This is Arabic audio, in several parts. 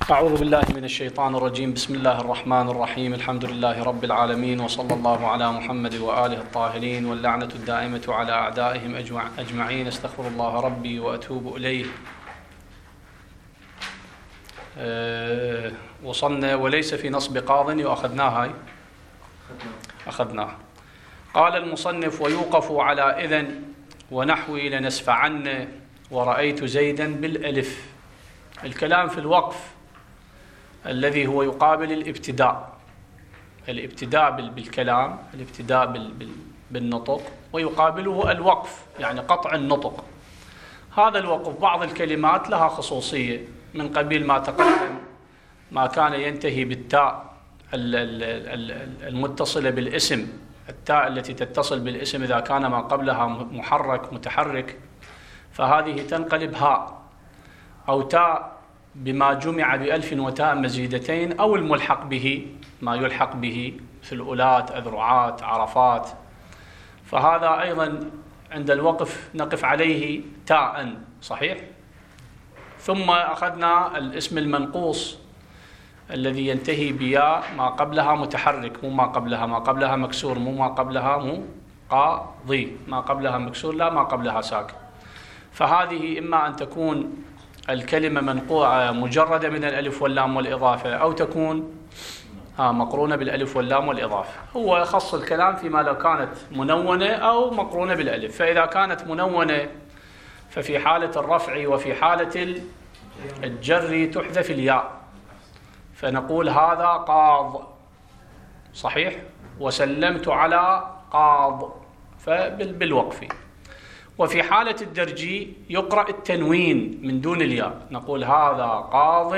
أعوذ بالله من الشيطان الرجيم. بسم الله الرحمن الرحيم. الحمد لله رب العالمين، وصلى الله على محمد وآله الطاهرين، واللعنة الدائمة على أعدائهم أجمعين. استغفر الله ربي وأتوب إليه. وصلنا وليس في نصب قاض، وأخذناها أخذناها. قال المصنف: ويوقف على إذن ونحوي لنسفعن ورأيت زيدا بالألف. الكلام في الوقف الذي هو يقابل الابتداء بالكلام، الابتداء بالنطق، ويقابله الوقف يعني قطع النطق. هذا الوقف بعض الكلمات لها خصوصية من قبيل ما تقدم، ما كان ينتهي بالتاء المتصلة بالاسم، التاء التي تتصل بالاسم إذا كان ما قبلها محرك متحرك فهذه تنقلب هاء، أو تاء بما جمع بألف وتاء مزيدتين، أو الملحق به ما يلحق به في الأولات، أذرعات، عرفات، فهذا أيضا عند الوقف نقف عليه تاء. صحيح. ثم أخذنا الاسم المنقوص الذي ينتهي بياء ما قبلها متحرك، مو ما قبلها مكسور، مو ما قبلها مو قاضي، ما قبلها مكسور لا ما قبلها ساكن. فهذه إما أن تكون الكلمة منقوعة مجردة من الألف واللام والإضافة، أو تكون مقرونة بالألف واللام والإضافة. هو يخص الكلام فيما لو كانت منونة أو مقرونة بالألف. فإذا كانت منونة ففي حالة الرفع وفي حالة الجر تحذف الياء، فنقول هذا قاض. صحيح. وسلمت على قاض، فبالوقف. وفي حالة الدرجي يقرأ التنوين من دون الياء، نقول هذا قاض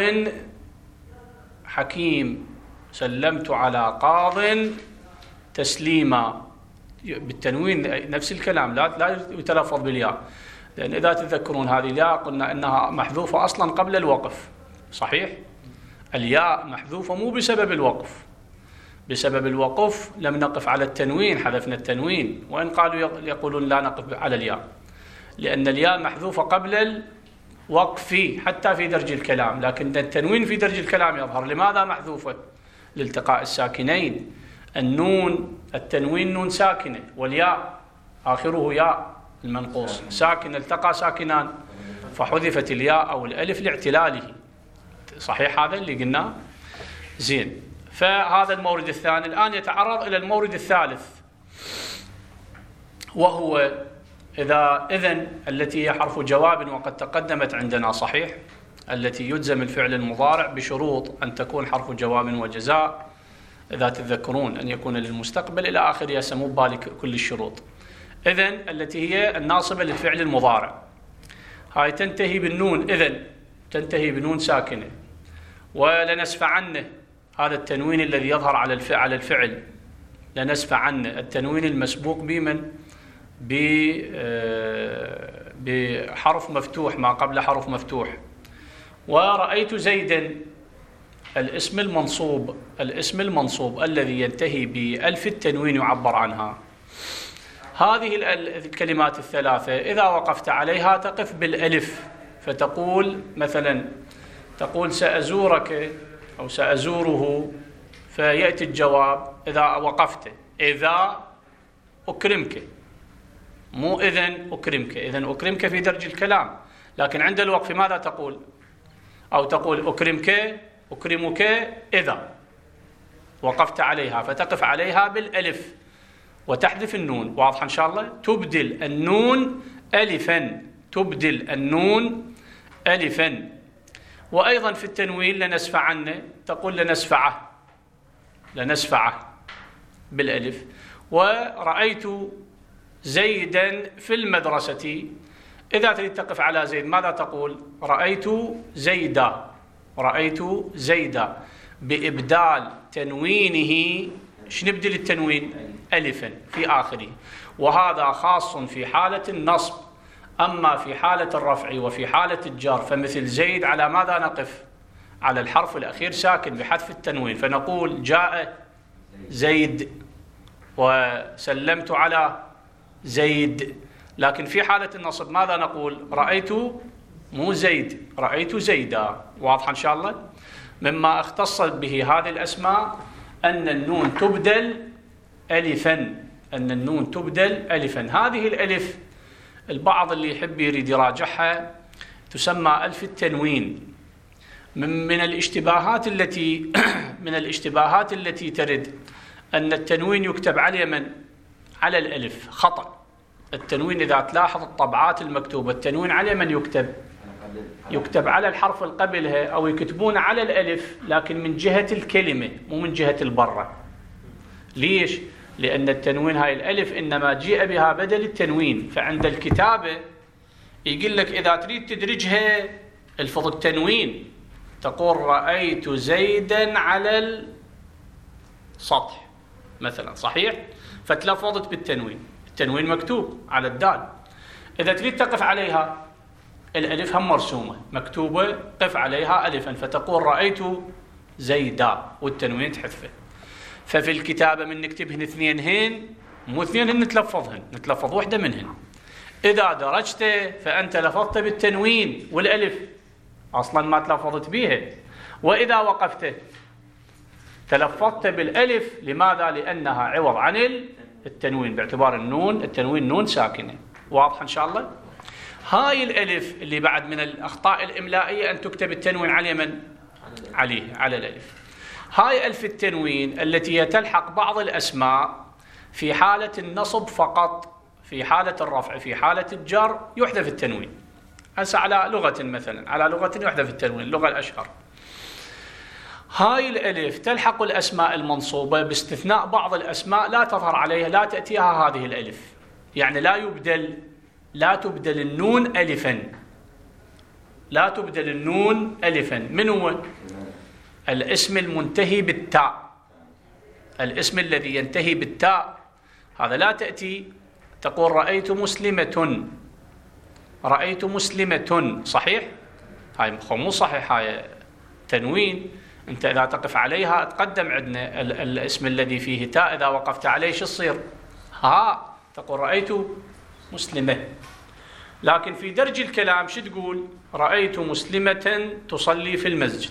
حكيم، سلمت على قاض تسليما، بالتنوين نفس الكلام، لا يتلفظ بالياء، لأن إذا تذكرون هذه الياء قلنا إنها محذوفة أصلا قبل الوقف. صحيح. الياء محذوفة مو بسبب الوقف، بسبب الوقف لم نقف على التنوين، حذفنا التنوين، وإن قالوا يقولون لا نقف على الياء، لأن الياء محذوفة قبل الوقف حتى في درج الكلام، لكن التنوين في درج الكلام يظهر. لماذا محذوفة؟ لالتقاء الساكنين. النون التنوين نون ساكنة، والياء آخره ياء المنقوص ساكن، التقى ساكنان فحذفت الياء أو الألف لاعتلاله. صحيح هذا اللي قلناه؟ زين. فهذا المورد الثاني. الآن يتعرض إلى المورد الثالث، وهو إذن التي هي حرف جواب، وقد تقدمت عندنا. صحيح. التي يجزم الفعل المضارع بشروط أن تكون حرف جواب وجزاء، إذا تذكرون أن يكون للمستقبل إلى آخر يسمو بالك كل الشروط. إذن التي هي الناصبة للفعل المضارع، هاي تنتهي بالنون، إذن تنتهي بنون ساكنة. ولنسفعنه، هذا التنوين الذي يظهر على الفعل، لنسفعنه، التنوين المسبوق بمن؟ بحرف مفتوح ما قبل حرف مفتوح. ورأيت زيدا، الاسم المنصوب الذي ينتهي بألف التنوين يعبر عنها. هذه الكلمات الثلاثة إذا وقفت عليها تقف بالألف، فتقول مثلا تقول سأزورك أو سأزوره، فيأتي الجواب إذا وقفت، إذا أكرمك، مو إذن أكرمك. إذن أكرمك في درج الكلام، لكن عند الوقف ماذا تقول؟ أو تقول أكرمك إذا وقفت عليها، فتقف عليها بالألف وتحذف النون. واضح إن شاء الله؟ تبدل النون ألفا. وأيضا في التنوين لنسفعنه، تقول لنسفعه بالألف. ورأيت زيدا في المدرسة، إذا تريد تقف على زيد ماذا تقول؟ رأيت زيدا بإبدال تنوينه. نبدل التنوين؟ ألفا في آخره. وهذا خاص في حالة النصب. أما في حالة الرفع وفي حالة الجر فمثل زيد على ماذا نقف؟ على الحرف الأخير ساكن بحذف التنوين، فنقول جاء زيد وسلمت على زيد. لكن في حالة النصب ماذا نقول؟ رأيت مو زيد، رأيت زيدا. واضح إن شاء الله؟ مما اختصت به هذه الأسماء أن النون تبدل ألفا، أن النون تبدل ألفا. هذه الألف البعض اللي يحب يريد يراجعها تسمى ألف التنوين. من الاشتباهات التي ترد أن التنوين يكتب على اليمن على الألف، خطأ. التنوين إذا تلاحظ الطبعات المكتوبة التنوين على اليمن يكتب على الحرف اللي قبلها، أو يكتبون على الألف لكن من جهة الكلمة مو من جهة البرة. ليش؟ لأن التنوين هاي الألف إنما جيء بها بدل التنوين، فعند الكتابة يقول لك إذا تريد تدرجها الفظ التنوين تقول رأيت زيدا على السطح مثلا، صحيح؟ فتلفظت بالتنوين، التنوين مكتوب على الدال. إذا تريد تقف عليها الألف هم مرسومة مكتوبة، قف عليها ألفا فتقول رأيت زيدا والتنوين تحذفه. ففي الكتابة من نكتبهن اثنين هين، مو اثنين هن نتلفظهن، نتلفظ واحدة منهن. إذا درجت فأنت لفظت بالتنوين والألف أصلا ما تلفظت بها، وإذا وقفت تلفظت بالألف. لماذا؟ لأنها عوض عن التنوين، باعتبار التنوين نون ساكنة. واضح إن شاء الله؟ هاي الألف اللي بعد من الأخطاء الإملائية أن تكتب التنوين على اليمن على الألف. هاي ألف التنوين التي تلحق بعض الأسماء في حالة النصب فقط، في حالة الرفع، في حالة الجر يحذف التنوين. هسه على لغة مثلا، على لغة يحذف التنوين، اللغة الأشهر. هاي الألف تلحق الأسماء المنصوبة باستثناء بعض الأسماء لا تظهر عليها، لا تأتيها هذه الألف، يعني لا تبدل النون ألفا، لا تبدل النون ألفا. من هو؟ الاسم المنتهي بالتاء، الاسم الذي ينتهي بالتاء هذا لا تأتي تقول رأيت مسلمة، صحيح؟ هاي مو صحيح، هاي تنوين. أنت إذا تقف عليها تقدم عندنا الاسم الذي فيه تاء، إذا وقفت عليه شو تصير؟ تقول رأيت مسلمة. لكن في درج الكلام شو تقول؟ رأيت مسلمة تصلي في المسجد.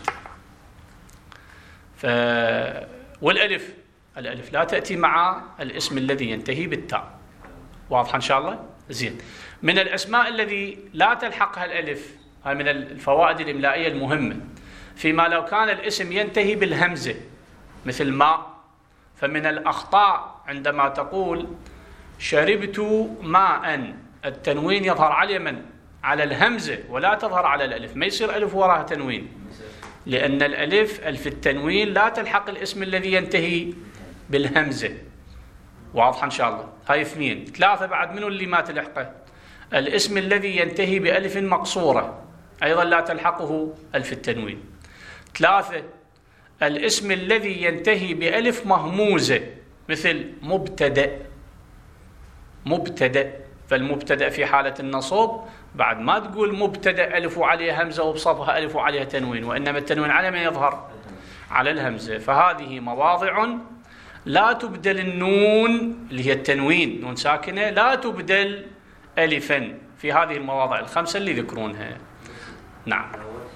والألف لا تأتي مع الاسم الذي ينتهي بالتاء. واضح إن شاء الله؟ زين. من الأسماء الذي لا تلحقها الألف، هاي من الفوائد الإملائية المهمة، فيما لو كان الاسم ينتهي بالهمزة مثل ماء، فمن الأخطاء عندما تقول شربت ماء، التنوين يظهر على اليمن على الهمزة ولا تظهر على الألف، ما يصير ألف وراها تنوين، لأن ألف التنوين لا تلحق الاسم الذي ينتهي بالهمزة. واضح إن شاء الله؟ هاي اثنين. ثلاثة بعد منه اللي ما تلحقه، الاسم الذي ينتهي بألف مقصورة أيضا لا تلحقه ألف التنوين. ثلاثة، الاسم الذي ينتهي بألف مهموزة مثل مبتدأ، فالمبتدأ في حالة النصب بعد ما تقول مبتدأ ألف وعليها همزة وبصفها ألف وعليها تنوين، وإنما التنوين على من يظهر؟ على الهمزة. فهذه مواضع لا تبدل النون اللي هي التنوين، نون ساكنة، لا تبدل ألفا في هذه المواضع الخمسة اللي ذكرونها. نعم.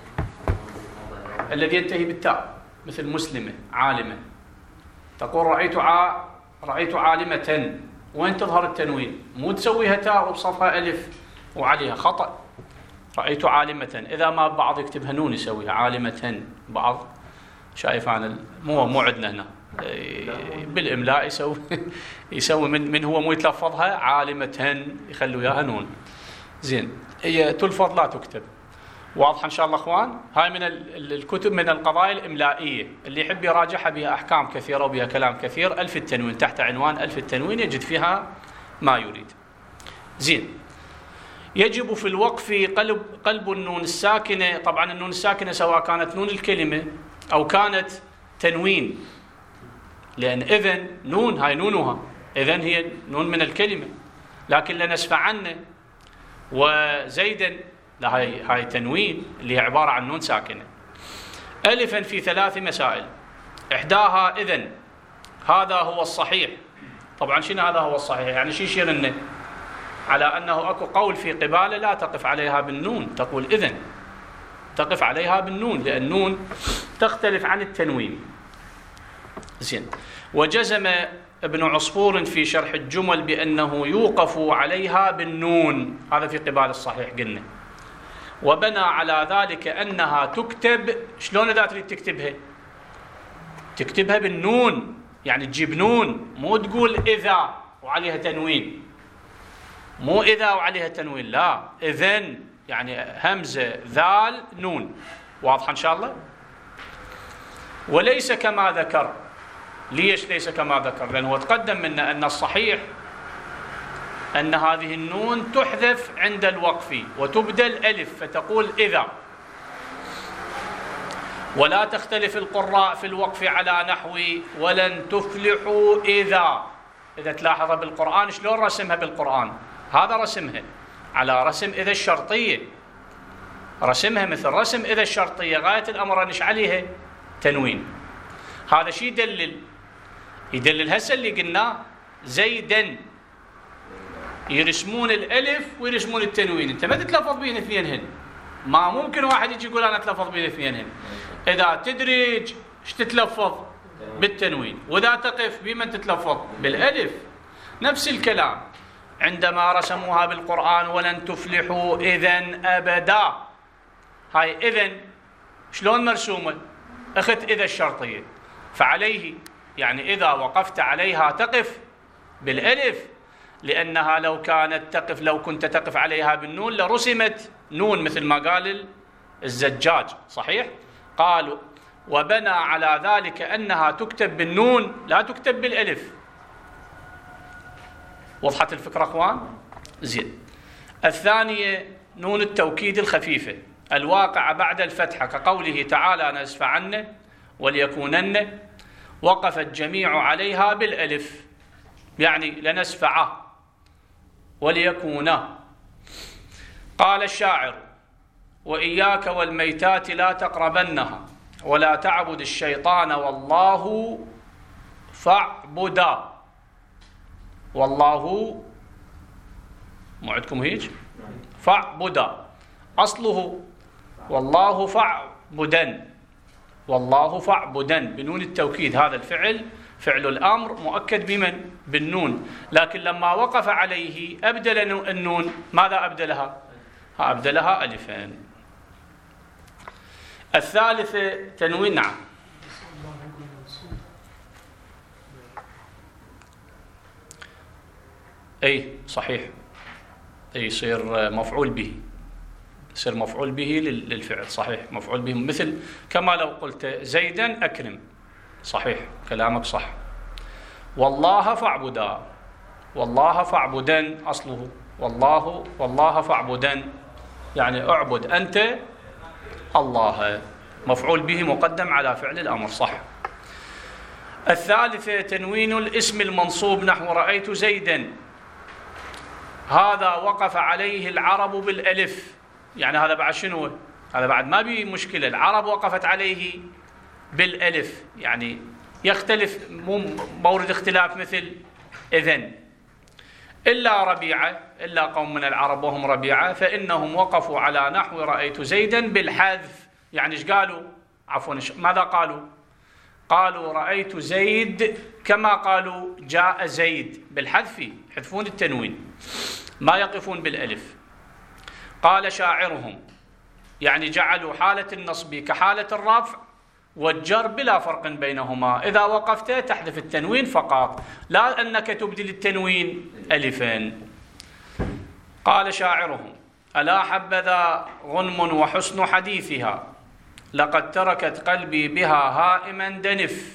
الذي ينتهي بالتاء مثل مسلمة، عالمة، تقول رأيت عالمة، وين تظهر التنوين؟ مو تسويها تاء وبصفها ألف وعليها، خطأ. رأيت عالمة، إذا ما بعض يكتبها نون يسويها عالمة، بعض شايف أنا مو عندنا هنا بالإملاء يسوي من هو مو يتلفظها عالمة يخلوا إياها نون. زين، هي تلفظ لا تكتب. واضح إن شاء الله أخوان؟ هاي من الكتب من القضايا الإملائية اللي يحب يراجعها، بها أحكام كثيرة وبها كلام كثير. ألف التنوين، تحت عنوان ألف التنوين يجد فيها ما يريد. زين. يجب في الوقف قلب النون الساكنة. طبعا النون الساكنة سواء كانت نون الكلمة أو كانت تنوين، لأن إذن نون، هاي نونها إذن هي نون من الكلمة، لكن لنسفع عنه وزيدا لا، هاي تنوين اللي هي عبارة عن نون ساكنة. ألفا في 3 مسائل، إحداها إذن، هذا هو الصحيح. طبعا شنو هذا هو الصحيح؟ يعني شو يشير لنا؟ على أنه أكو قول في قبالة لا تقف عليها بالنون، تقول إذن تقف عليها بالنون، لأن النون تختلف عن التنوين. زين. وجزم ابن عصفور في شرح الجمل بأنه يوقف عليها بالنون، هذا في قبال الصحيح قلنا. وبنى على ذلك أنها تكتب، شلون إذا تريد تكتبها؟ تكتبها بالنون، يعني تجيب نون، مو تقول إذا وعليها تنوين، مو إذا وعليها تنوين، لا، إذن يعني همزة ذال نون. واضحة إن شاء الله؟ وليس كما ذكر. ليش ليس كما ذكر؟ لأنه تقدم منا أن الصحيح أن هذه النون تحذف عند الوقف وتبدل ألف، فتقول إذا. ولا تختلف القراء في الوقف على نحو ولن تفلحوا إذا. إذا تلاحظ بالقرآن شلون رسمها بالقرآن، هذا رسمها على رسم إذا الشرطية، رسمها مثل رسم إذا الشرطية، غاية الأمر أنش عليها تنوين. هذا شيء يدلل هسه اللي قلناه، زيدا يرسمون الألف ويرسمون التنوين، أنت ما تتلفظ بين اثنينهن، ما ممكن واحد يجي يقول أنا أتلفظ بين اثنينهن. إذا تدرج ايش تتلفظ؟ بالتنوين، وإذا تقف بمن تتلفظ؟ بالألف. نفس الكلام عندما رسموها بالقرآن ولن تفلحوا إذن أبدا، هاي إذن شلون مرسومة؟ أخذ إذا الشرطية، فعليه يعني إذا وقفت عليها تقف بالألف، لأنها لو كنت تقف عليها بالنون لرسمت نون مثل ما قال الزجاج. صحيح؟ قالوا وبنى على ذلك أنها تكتب بالنون لا تكتب بالألف. وضحت الفكرة أخوان؟ زين. الثانية نون التوكيد الخفيفة الواقعة بعد الفتحة، كقوله تعالى لنسفعن وليكونن، وقف الجميع عليها بالألف، يعني لنسفعه وليكونا. قال الشاعر وإياك والميتات لا تقربنها ولا تعبد الشيطان والله فاعبدا. والله مو عندكم هيك؟ فاعبدا، أصله والله فاعبدن، والله فاعبدن بنون التوكيد. هذا الفعل فعل الأمر مؤكد بمن؟ بالنون، لكن لما وقف عليه أبدل النون، ماذا أبدلها؟ أبدلها ألفين. الثالثة تنوين. نعم. أي صحيح، أي يصير مفعول به، يصير مفعول به للفعل. صحيح، مفعول به، مثل كما لو قلت زيدا أكرم. صحيح، كلامك صح. والله فاعبدا، والله فاعبدن، أصله والله فاعبدن، يعني اعبد أنت الله، مفعول به مقدم على فعل الأمر. صح. الثالثة تنوين الاسم المنصوب نحو رأيت زيدا، هذا وقف عليه العرب بالألف، يعني هذا بعد شنو؟ هذا بعد ما بيه مشكلة، العرب وقفت عليه بالألف، يعني يختلف، مو مورد اختلاف مثل إذن. إلا ربيعة، إلا قوم من العرب وهم ربيعة، فإنهم وقفوا على نحو رأيت زيدا بالحذف. يعني ايش قالوا؟ عفوا، ماذا قالوا؟ قالوا رأيت زيد كما قالوا جاء زيد، بالحذف، يحذفون التنوين، ما يقفون بالألف. قال شاعرهم يعني جعلوا حالة النصب كحالة الرفع والجر بلا فرق بينهما، إذا وقفت تحذف التنوين فقط، لا أنك تبدل التنوين ألفين. قال شاعرهم ألا حبذا غنم وحسن حديثها، لقد تركت قلبي بها هائما دنف.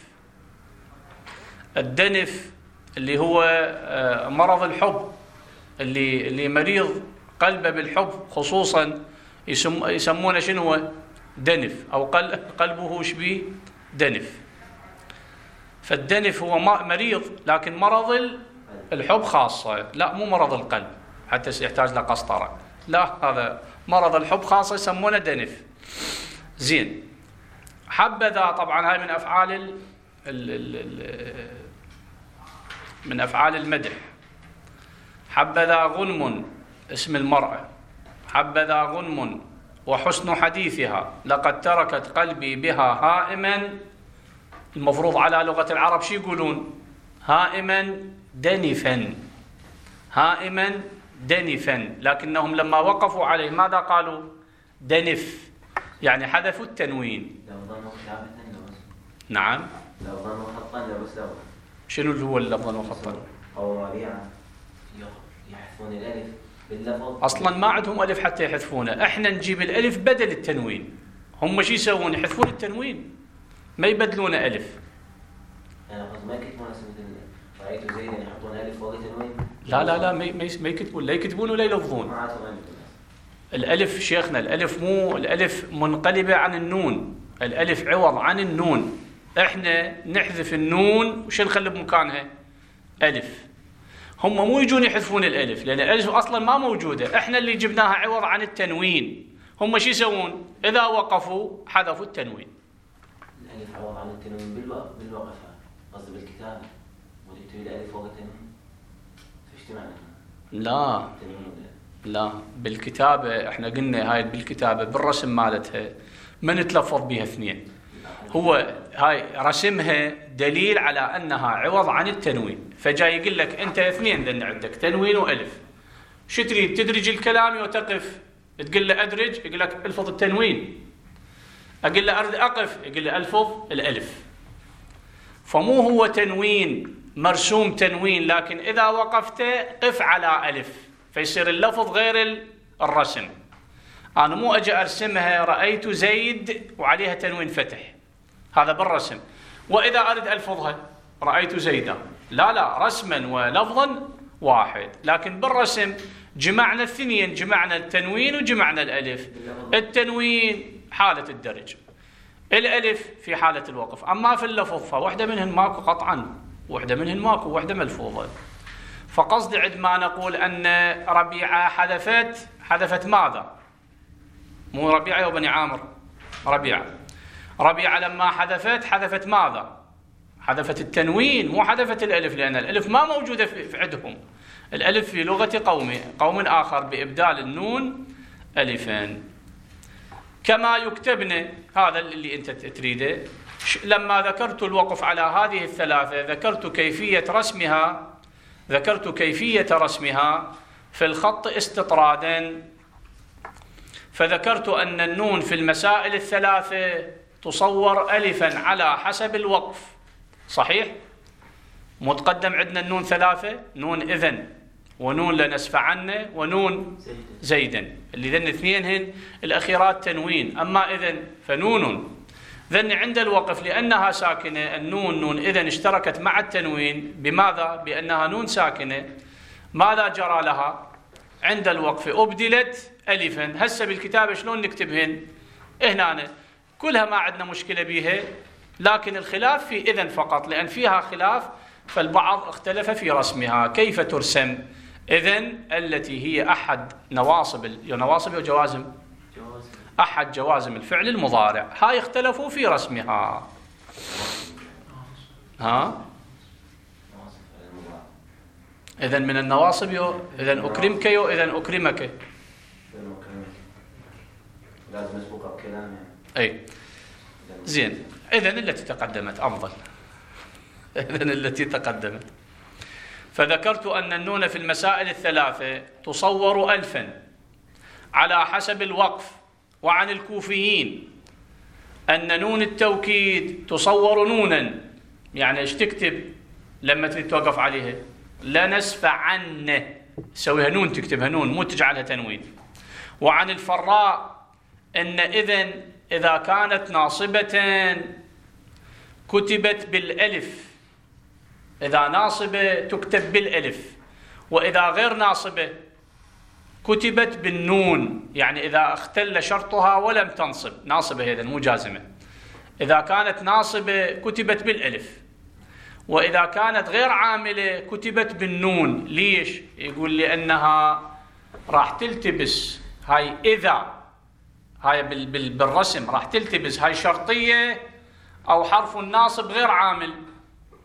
الدنف اللي هو مرض الحب، اللي مريض قلبه بالحب خصوصا يسمونه شنو؟ دنف، أو قلبه شبيه دنف. فالدنف هو مريض، لكن مرض الحب خاصة، لا مو مرض القلب حتى يحتاج لقسطرة، لا، هذا مرض الحب خاصة يسمونه دنف. زين. حبذا طبعا هاي من أفعال المدح. حبذا غنم اسم المرأة، حبذا غنم وحسن حديثها، لقد تركت قلبي بها هائما. المفروض على لغة العرب شو يقولون؟ هائما دنفا، هائما دنفا، لكنهم لما وقفوا عليه ماذا قالوا؟ دنف، يعني حذفوا التنوين. نعم. شنو هو اللفظا وخطا؟ أو ربيعة يحذفون الألف باللفظ، أصلا ما عندهم ألف حتى يحذفونه، إحنا نجيب الألف بدل التنوين. هم شو يسوون؟ يحذفون التنوين، ما يبدلون ألف. أنا قصدي ما يكتبون مثل رأيت زيدا يحطون ألف فوق التنوين. لا ما يكتبون، لا يكتبون ولا يلفظون. الألف شيخنا، الألف مو الألف منقلبة عن النون، الألف عوض عن النون. إحنا نحذف النون وش نخلي بمكانها؟ ألف. هم مو يجون يحذفون الألف، لأن الألف أصلا ما موجودة، إحنا اللي جبناها عوض عن التنوين. هم شو يسوون؟ إذا وقفوا حذفوا التنوين. الألف عوض عن التنوين بالوقفة، قصدي بالكتابة، وجدت الألف فوق التنوين. فيش معنى؟ لا بالكتابة احنا قلنا هاي بالكتابة بالرسم مالتها ما نتلفظ بها اثنين. هو هاي رسمها دليل على أنها عوض عن التنوين، فجاي يقول لك أنت اثنين لأن عندك تنوين وألف، شو تريد؟ تدرج الكلام وتقف، تقول له أدرج يقول لك ألفظ التنوين، أقول له أرد أقف يقول له ألفظ الألف. فمو هو تنوين مرسوم تنوين، لكن إذا وقفت قف على ألف فيصير اللفظ غير الرسم. أنا مو أجي أرسمها رأيت زيد وعليها تنوين فتح، هذا بالرسم. وإذا أريد ألفظها رأيت زيدا، لا رسما ولفظا واحد، لكن بالرسم جمعنا الاثنين، جمعنا التنوين وجمعنا الألف. التنوين حالة الدرج، الألف في حالة الوقف. أما في اللفظ فوحدة منهن ماكو قطعا، وحدة منهن ماكو، وحدة ملفوظة. فقصدي عندما نقول أن ربيعة حذفت ماذا؟ مو ربيعة وبني عامر، ربيعة لما حذفت ماذا؟ حذفت التنوين، مو حذفت الألف، لأن الألف ما موجودة في عندهم. الألف في لغة قوم آخر بإبدال النون ألفا، كما يكتبن. هذا اللي أنت تريده. لما ذكرت الوقف على هذه الثلاثة ذكرت كيفية رسمها في الخط استطرادا، فذكرت أن النون في المسائل الثلاثة تصور ألفا على حسب الوقف. صحيح؟ متقدم عندنا النون ثلاثة، نون إذن ونون لنسفعن ونون زيدا، اللي ذن اثنينهن الأخيرات تنوين. أما إذن فنون ذن عند الوقف لأنها ساكنة، النون نون إذن اشتركت مع التنوين بماذا؟ بأنها نون ساكنة. ماذا جرى لها؟ عند الوقف أبدلت ألفا. هسه بالكتابة شلون نكتبهن؟ هنا كلها ما عندنا مشكلة بيها، لكن الخلاف في إذن فقط، لأن فيها خلاف، فالبعض اختلف في رسمها. كيف ترسم إذن التي هي أحد نواصب وجوازم؟ أحد جوازم الفعل المضارع. هاي اختلفوا في رسمها. إذن من النواصب إذن أكرمك إذن أكرمك. لازم نسبقها بكلام أي زين. إذن التي تقدمت أفضل. إذن التي تقدمت. فذكرت أن النون في المسائل الثلاثة تصور ألفا على حسب الوقف. وعن الكوفيين أن نون التوكيد تصور نونا، يعني ايش تكتب لما تريد توقف عليها؟ لنسفعن، سويها نون، تكتبها نون مو تجعلها تنوين. وعن الفراء أن إذا كانت ناصبة كتبت بالألف، إذا ناصبة تكتب بالألف، وإذا غير ناصبة كتبت بالنون، يعني إذا اختل شرطها ولم تنصب. ناصبة هذا مو جازمة. إذا كانت ناصبة كتبت بالألف، وإذا كانت غير عاملة كتبت بالنون. ليش؟ يقول لأنها راح تلتبس هاي، إذا هاي بالرسم راح تلتبس هاي شرطية أو حرف الناصب غير عامل،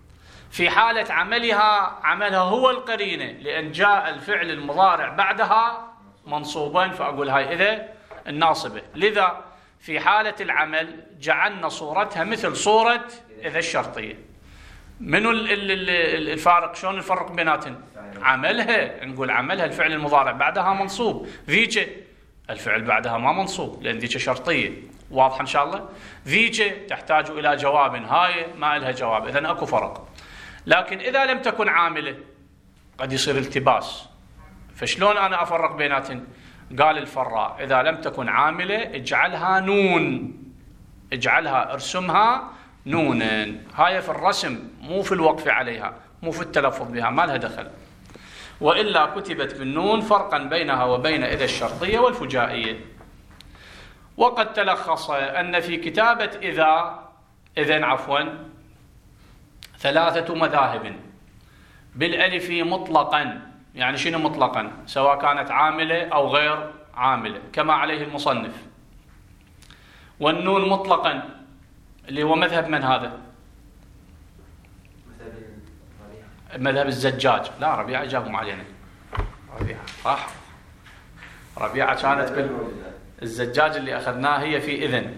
في حالة عملها هو القرينة، لأن جاء الفعل المضارع بعدها منصوبا، فأقول هاي إذا الناصبة. لذا في حالة العمل جعلنا صورتها مثل صورة إذا الشرطية. منو الفارق؟ شلون نفرق بيناتهم؟ عملها، نقول عملها الفعل المضارع بعدها منصوب، ذيك الفعل بعدها ما منصوب لأن ذيك شرطية. واضح إن شاء الله؟ ذيك تحتاج إلى جواب، هاي ما لها جواب، إذن أكو فرق. لكن إذا لم تكن عاملة قد يصير التباس، فشلون أنا أفرق بيناتهم؟ قال الفراء إذا لم تكن عاملة اجعلها نون، اجعلها ارسمها نونا. هاي في الرسم مو في الوقف عليها، مو في التلفظ بها، ما لها دخل. وإلا كتبت بالنون فرقا بينها وبين إذا الشرطية والفجائية. وقد تلخص أن في كتابة إذن 3 مذاهب بالألف مطلقا. يعني شنو مطلقا؟ سواء كانت عاملة أو غير عاملة كما عليه المصنف. والنون مطلقا اللي هو مذهب من هذا؟ مذهب الزجاج. لا، ربيعة جابهم علينا. ربيعة صح، ربيعة كانت الزجاج اللي أخذناه هي في إذن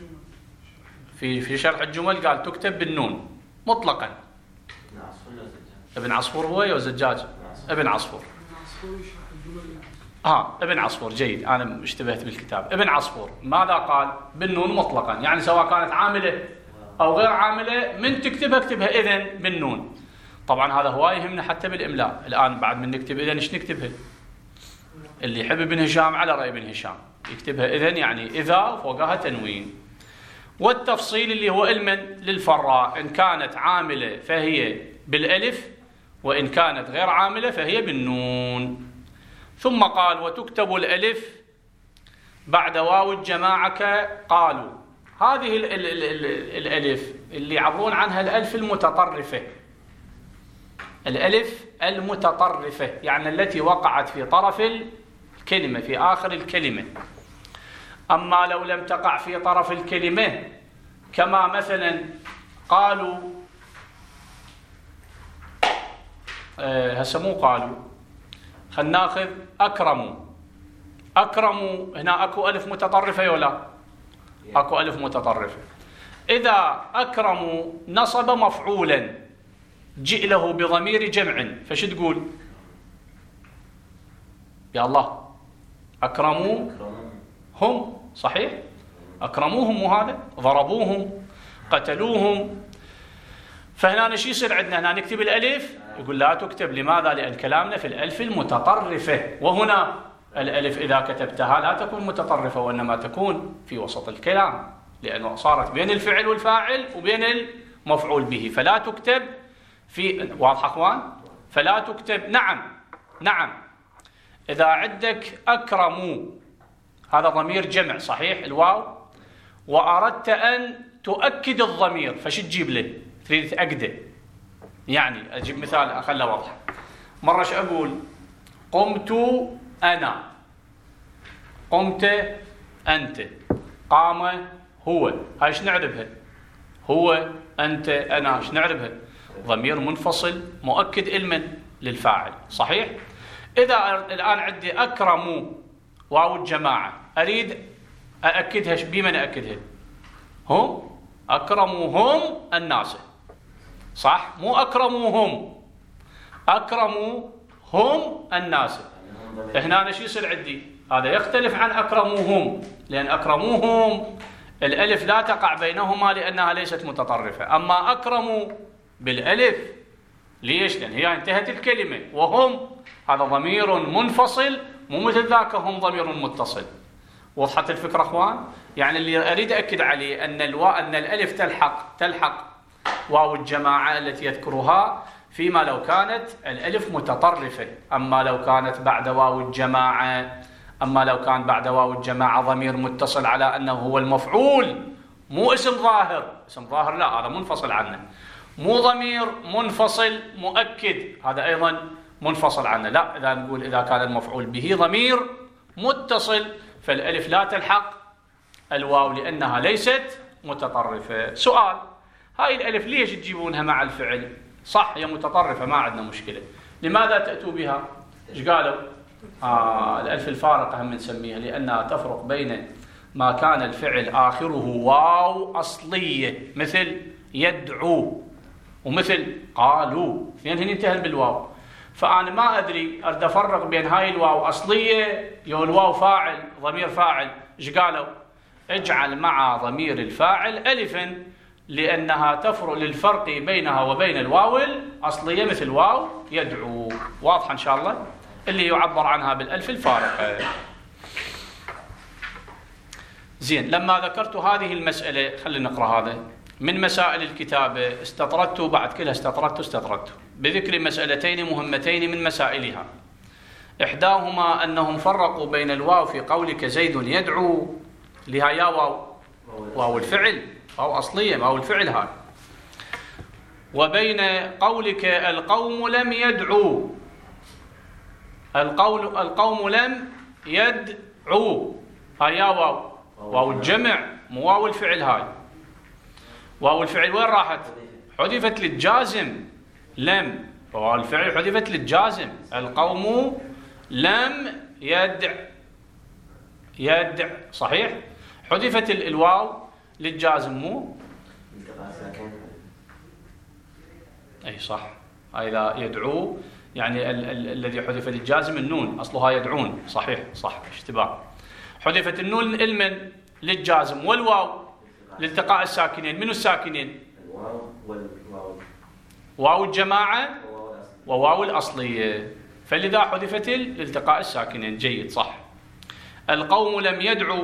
في شرح الجمل قال تكتب بالنون مطلقا. ابن عصفور هو يا زجاج؟ ابن عصفور. ابن عصفور، جيد، أنا اشتبهت بالكتاب. ابن عصفور ماذا قال؟ بالنون مطلقا، يعني سواء كانت عاملة أو غير عاملة من تكتبها اكتبها إذن بالنون. طبعا هذا هواي يهمنا حتى بالإملاء. الآن بعد من نكتب إذن إيش نكتبها؟ اللي يحب ابن هشام على رأي ابن هشام يكتبها إذن، يعني إذا فوقها تنوين. والتفصيل اللي هو علما للفراء، إن كانت عاملة فهي بالألف، وإن كانت غير عاملة فهي بالنون. ثم قال وتكتب الألف بعد واو الجماعة. قالوا هذه الألف اللي يعبرون عنها الألف المتطرفة، الألف المتطرفة يعني التي وقعت في طرف الكلمة، في آخر الكلمة. أما لو لم تقع في طرف الكلمة، كما مثلا قالوا هسه مو قالوا، خلنا ناخذ أكرموا. أكرموا هنا أكو ألف متطرفة ولا؟ أكو ألف متطرفة. إذا أكرموا نصب مفعولا جئ له بضمير جمع، فش تقول؟ يا الله، أكرموا هم، صحيح؟ أكرموهم، وهذا ضربوهم، قتلوهم. فهنا ايش يصير عندنا؟ هنا نكتب الألف، يقول لا تكتب. لماذا؟ لأن كلامنا في الألف المتطرفة، وهنا الألف إذا كتبتها لا تكون متطرفة، وإنما تكون في وسط الكلام، لأنه صارت بين الفعل والفاعل وبين المفعول به، فلا تكتب في. واضح أخوان؟ فلا تكتب. نعم إذا عندك أكرموا هذا ضمير جمع، صحيح الواو، وأردت أن تؤكد الضمير، فش تجيب له؟ تريد تأكده. يعني أجيب مثال أخلى واضح. مرة شو أقول؟ قمت أنا، قمت أنت، قام هو. هاي ايش نعربها؟ هو، أنت، أنا، ايش نعربها؟ ضمير منفصل مؤكد علما للفاعل، صحيح؟ إذا الآن عندي أكرموا واو الجماعة، أريد أأكدها، بمن أأكدها؟ هم، أكرموهم الناس، صح؟ مو أكرموهم، أكرموهم الناس. هنا ايش يصير عندي؟ هذا يختلف عن أكرموهم، لأن أكرموهم الألف لا تقع بينهما لأنها ليست متطرفة. أما أكرموا بالألف، ليش؟ لأن هي انتهت الكلمة، وهم هذا ضمير منفصل، مو مثل ذاك هم ضمير متصل. وضحت الفكرة أخوان؟ يعني اللي أريد أكد عليه أن الألف تلحق واو الجماعة التي يذكرها فيما لو كانت الألف متطرفة. أما لو كانت بعد واو الجماعة ضمير متصل على أنه هو المفعول، مو اسم ظاهر لا، هذا منفصل عنه. مو ضمير منفصل مؤكد، هذا أيضا منفصل عنه. لا، إذا نقول إذا كان المفعول به ضمير متصل فالألف لا تلحق الواو لأنها ليست متطرفة. سؤال: هاي الألف ليش تجيبونها مع الفعل؟ صح هي متطرفة ما عندنا مشكلة. لماذا تأتوا بها؟ إيش قالوا؟ الألف الفارقة هم نسميها، لأنها تفرق بين ما كان الفعل آخره واو أصلية مثل يدعو ومثل قالوا، اثنين هن ينتهن بالواو، فأنا ما أدري أريد أفرق بين هاي الواو أصلية يو الواو فاعل ضمير فاعل. إيش قالوا؟ اجعل مع ضمير الفاعل ألفا لأنها تفرق للفرق بينها وبين الواو الأصلية مثل واو يدعو. واضحة إن شاء الله؟ اللي يعبر عنها بالألف الفارقة. زين، لما ذكرت هذه المسألة خلينا نقرأ هذا من مسائل الكتابة، استطردت بعد كلها استطردت بذكر مسألتين مهمتين من مسائلها. إحداهما أنهم فرقوا بين الواو في قولك زيد يدعو لها يا واو الفعل، واو أصلية واو الفعل هاي، وبين قولك القوم لم يدعوا، القوم لم يدعوا هاي يا واو الجمع مو واو الفعل. هاي واو الفعل وين راحت؟ حذفت للجازم لم، واو الفعل حذفت للجازم. القوم لم يدع صحيح، حذفت الواو للجازم مو اي صح. اذا يدعو يعني الذي حذف للجازم النون، اصلها يدعون صحيح صح اشتباه. حذفت النون المن للجازم والواو لالتقاء الساكنين. منو الساكنين؟ الواو والواو، واو الجماعة وواو الأصلية، فلذا حذفت لالتقاء الساكنين. جيد صح. القوم لم يدعوا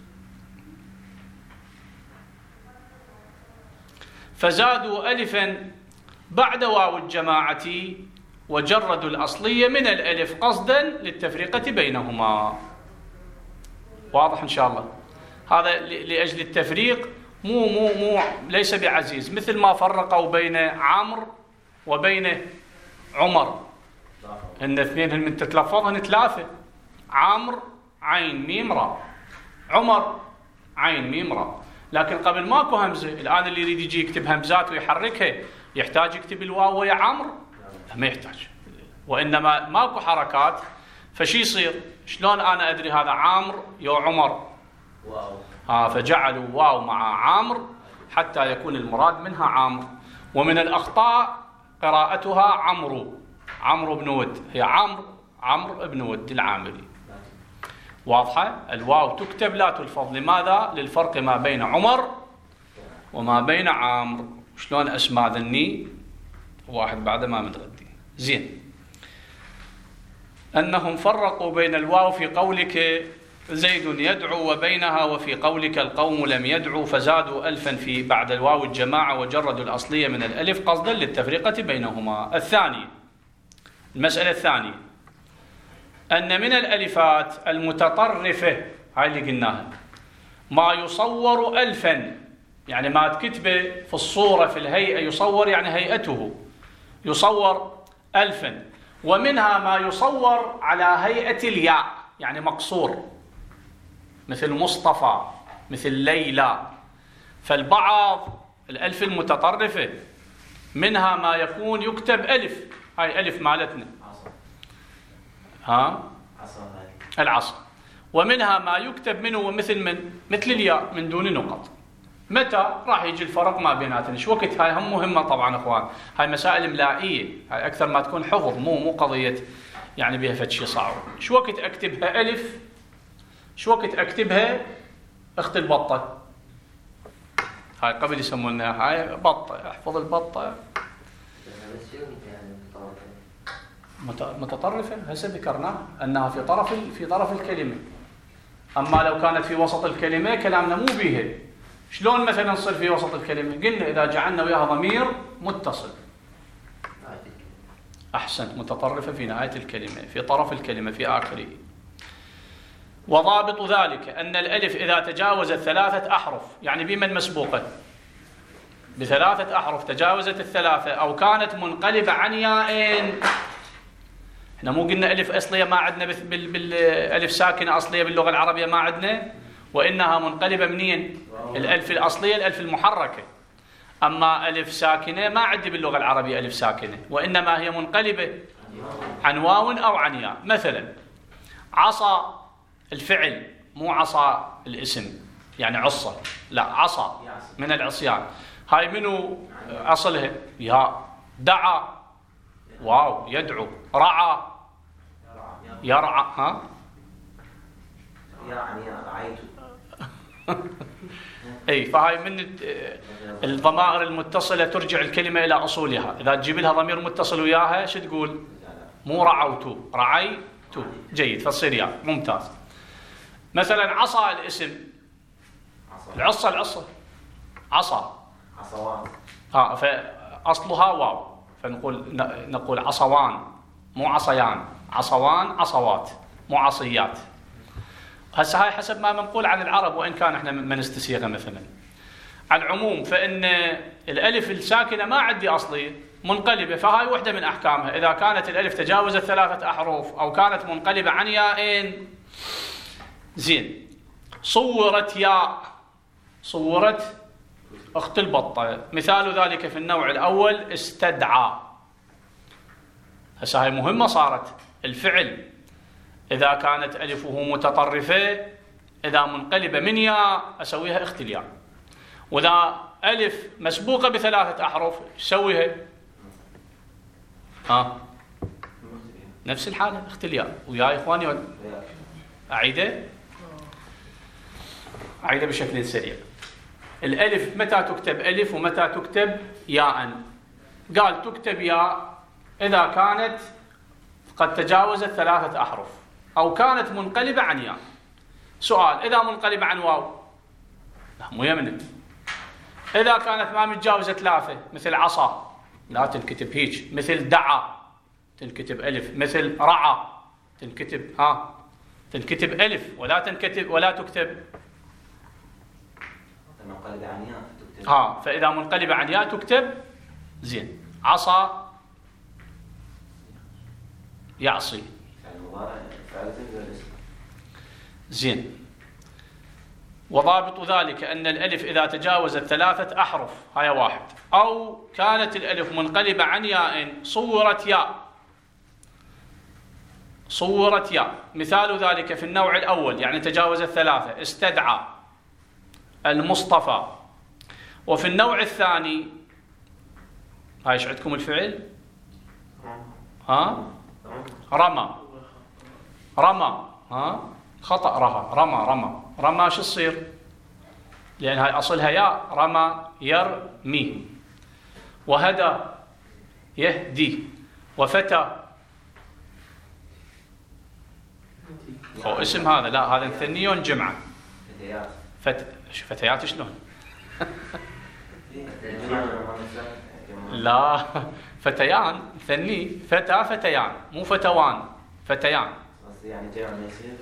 فزادوا ألفا بعد واو الجماعة وجردوا الأصلية من الألف قصدا للتفرقة بينهما. واضح إن شاء الله؟ هذا لأجل التفريق مو ليس بعزيز، مثل ما فرقوا بين عمرو وبين عمر، ان اثنين من تتلفظهن ثلاثة، عمرو عين ميم راء، عمر عين ميم راء، لكن قبل ماكو همزة. الآن اللي يريد يجي يكتب همزات ويحركها يحتاج يكتب الواو ويا عمرو؟ ما يحتاج، وإنما ماكو حركات. فشي يصير؟ شلون أنا أدري هذا عمرو يو عمر؟ فجعلوا واو مع عمرو حتى يكون المراد منها عمرو. ومن الأخطاء قراءتها عمرو بن ود، هي عمرو بن ود العامري. واضحة؟ الواو تكتب لا تلفظ. لماذا؟ للفرق ما بين عمر وما بين عمرو. شلون أسمع ذني واحد بعد ما متغدي. زين، أنهم فرقوا بين الواو في قولك زيد يدعو وبينها وفي قولك القوم لم يدعوا فزادوا ألفا في بعد الواو الجماعة وجردوا الأصلية من الألف قصدا للتفرقة بينهما. الثانية، المسألة الثانية، أن من الألفات المتطرفة هاي اللي قلناها ما يصور ألفا، يعني ما تكتبه في الصورة في الهيئة يصور يعني هيئته يصور ألفا، ومنها ما يصور على هيئة الياء يعني مقصور مثل مصطفى مثل ليلى. فالبعض الألف المتطرفة منها ما يكون يكتب ألف، هاي ألف مالتنا العصا، ومنها ما يكتب منه مثل الياء من دون نقط. متى راح يجي الفرق ما بيناتنا؟ شو وقت؟ هاي هم مهمة طبعا اخوان، هاي مسائل املائية، هاي اكثر ما تكون حفظ، مو قضية يعني بها فد شيء صعب. شو وقت اكتبها ألف؟ شو وقت اكتبها اخت البطة؟ هاي قبل يسمونها هاي بطة، احفظ البطة متطرفة. هسه ذكرنا انها في طرف الكلمة، اما لو كانت في وسط الكلمة كلامنا مو بيها. شلون مثلا نصير في وسط الكلمة؟ قلنا إذا جعلنا وياها ضمير متصل. أحسنت، متطرفة في نهاية الكلمة، في طرف الكلمة، في آخره. وضابط ذلك أن الألف إذا تجاوزت 3 أحرف، يعني بمن مسبوقة ب3 أحرف، تجاوزت 3 أو كانت منقلبة عن ياء. احنا مو قلنا ألف أصلية ما عندنا بالألف ساكنة أصلية باللغة العربية ما عندنا، وإنها منقلبة منين؟ الألف الأصلية الألف المحركة. أما ألف ساكنة ما عندي باللغة العربية ألف ساكنة، وإنما هي منقلبة عن واو أو عن ياء. مثلا عصى الفعل، مو عصى الاسم، يعني عصى، لا عصى من العصيان. هاي منو أصلها؟ ياء. دعا واو يدعو. رعى يرعى. ها يعني رعيت. اي، فهاي من الضمائر المتصله ترجع الكلمه الى اصولها. اذا تجيب لها ضمير متصل وياها شو تقول؟ مو رعوت، رعيت. جيد، فتصير ياء. ممتاز. مثلا عصا الاسم، العصا عصا عصوان. فاصلها واو، نقول عصوان، مو عصيان. عصوان عصوات، مو عصيات. هسه هاي حسب ما منقول عن العرب، وإن كان احنا ما نستسيغها مثلا. على العموم فإن الألف الساكنة ما عندي أصلي، منقلبة، فهاي وحدة من أحكامها. إذا كانت الألف تجاوزت 3 أحرف أو كانت منقلبة عن ياءين. زين. صورت ياء، صورت أخت البطة. مثال ذلك في النوع الأول استدعى. هسه هاي مهمة صارت. الفعل إذا كانت ألفه متطرفة، إذا منقلبة من ياء أسويها أخت الياء، وإذا ألف مسبوقة ب3 أحرف أسويها نفس الحالة أخت الياء. ويا إخواني أعيده بشكل سريع. الألف متى تكتب ألف ومتى تكتب ياء؟ قال تكتب ياء إذا كانت قد تجاوزت 3 أحرف أو كانت منقلبة عن ياء. سؤال: إذا منقلبة عن واو؟ لا، مو يمنع. إذا كانت ما متجاوزة 3 مثل عصا لا تنكتب هيك، مثل دعا تنكتب ألف، مثل رعى تنكتب ألف ولا تكتب منقلبة عن ياء تكتب. فإذا منقلبة عن ياء تكتب. زين. عصا يعصي. زين. وضابط ذلك أن الألف إذا تجاوزت 3 أحرف، هاي 1، أو كانت الألف منقلبة عن ياء صورت ياء. مثال ذلك في النوع الأول، يعني تجاوزت 3، استدعى المصطفى. وفي النوع الثاني، هاي ايش عندكم الفعل؟ رمى. خطأ. رمى شو تصير؟ لأن هاي أصلها ياء. رمى يرمي. وهدى يهدي. وفتى هو اسم هذا؟ لا، هذا مثني جمعة. فتيات شلون؟ لا، فتيان مثني. فتيان، مو فتوان. فتيان. يعني جمع ما يصير.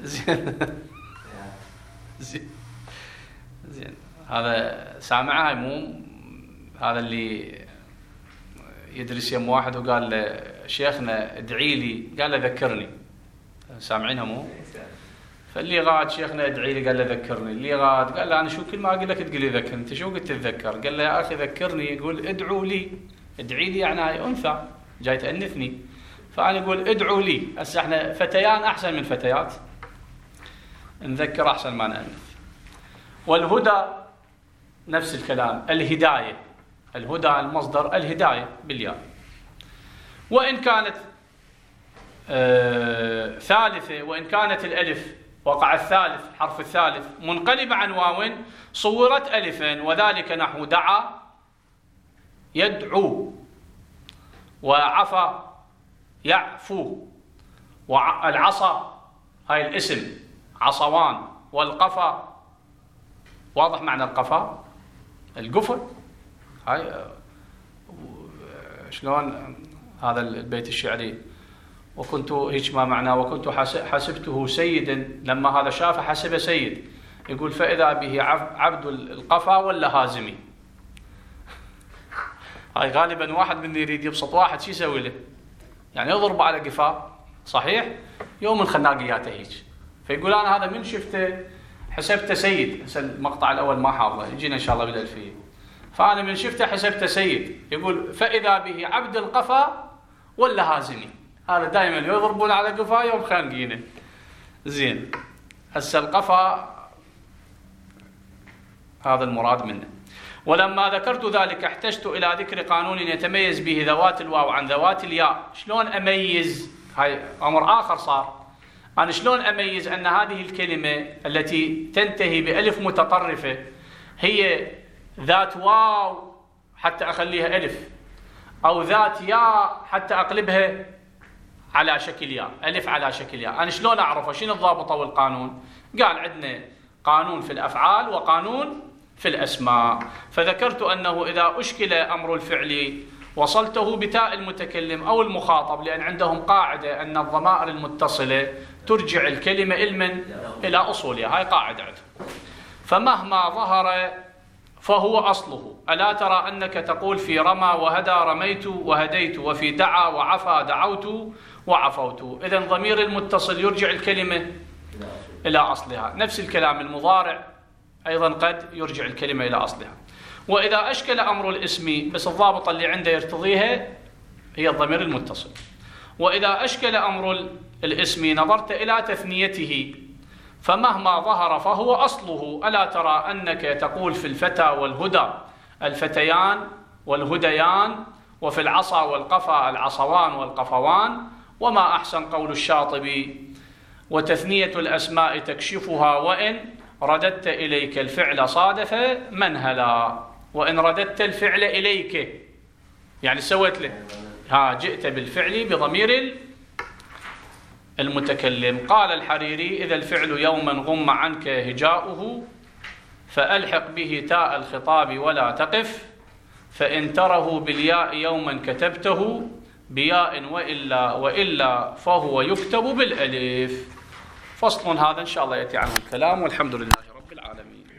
زين. هذا سامعها، مو هذا اللي يدرس يم واحد وقال له شيخنا ادعي لي، قال له ذكرني. سامعينها مو؟ فاللي غاد شيخنا ادعي لي، قال له ذكرني. اللي غاد قال له انا شو كل ما اقول لك تقول لي ذكر، انت شو قلت تتذكر؟ قال له يا اخي ذكرني. يقول ادعوا لي. ادعي لي يعني هاي انثى جاي تأنثني، فانا اقول ادعوا لي. هسه احنا فتيان احسن من فتيات، نذكر احسن ما نأنث. والهدى نفس الكلام. الهداية، الهدى المصدر الهداية بالياء. وإن كانت ثالثة، وإن كانت الألف وقع الثالث، حرف الثالث منقلب عن واو، صورت ألفا، وذلك نحو دعا يدعو، وعفى يعفو، والعصا هاي الاسم عصوان، والقفا واضح معنى القفا؟ القفا. هاي شلون هذا البيت الشعري؟ وكنت هيك ما معناه، وكنت حسبته سيدا، لما هذا شافه حسبه سيد. يقول فإذا به عبد القفا ولا هازمي. هاي غالبا واحد من يريد يبسط واحد شو يسوي له؟ يعني يضرب على قفاه، صحيح؟ يوم الخناقيات هيك. فيقول انا هذا من شفته حسبته سيد. هسه المقطع الاول ما حافظه، يجينا ان شاء الله بالالفيه. فأنا من شفته حسبته سيد. يقول فإذا به عبد القفا ولا هازمي. هذا دائما يضربون على قفاه يوم خانقينه. زين، هسه القفا هذا المراد منه. ولما ذكرت ذلك احتجت إلى ذكر قانون يتميز به ذوات الواو عن ذوات الياء. شلون أميز؟ هاي أمر آخر صار. أنا شلون أميز أن هذه الكلمة التي تنتهي بألف متطرفة هي ذات واو حتى أخليها ألف، أو ذات ياء حتى أقلبها على شكل ياء، ألف على شكل ياء. أنا شلون أعرفه؟ شنو الضابط أو القانون؟ قال عندنا قانون في الأفعال وقانون في الأسماء. فذكرت أنه إذا أشكل أمر الفعل وصلته بتاء المتكلم أو المخاطب، لأن عندهم قاعدة أن الضمائر المتصلة ترجع الكلمة إلى أصولها، هاي قاعدة عندهم. فمهما ظهر فهو أصله. ألا ترى أنك تقول في رمى وهدى رميت وهديت، وفي دعا وعفى دعوت وعفوت. إذن ضمير المتصل يرجع الكلمة إلى أصلها. نفس الكلام المضارع أيضا قد يرجع الكلمة إلى أصلها. وإذا أشكل أمر الاسم، بس الضابط اللي عنده يرتضيها هي الضمير المتصل. وإذا أشكل أمر الاسم نظرت إلى تثنيته، فمهما ظهر فهو أصله. ألا ترى أنك تقول في الفتى والهدى الفتيان والهديان، وفي العصا والقفا العصوان والقفوان. وما أحسن قول الشاطبي: وتثنية الأسماء تكشفها، وإن رددت إليك الفعل صادف منهلا. وإن رددت الفعل إليك يعني سويت له، جئت بالفعل بضمير المتكلم. قال الحريري: إذا الفعل يوما غم عنك هجاؤه، فألحق به تاء الخطاب ولا تقف، فإن تره بالياء يوما كتبته بياء، وإلا فهو يكتب بالألف. فصل هذا إن شاء الله يأتي عنه الكلام، والحمد لله.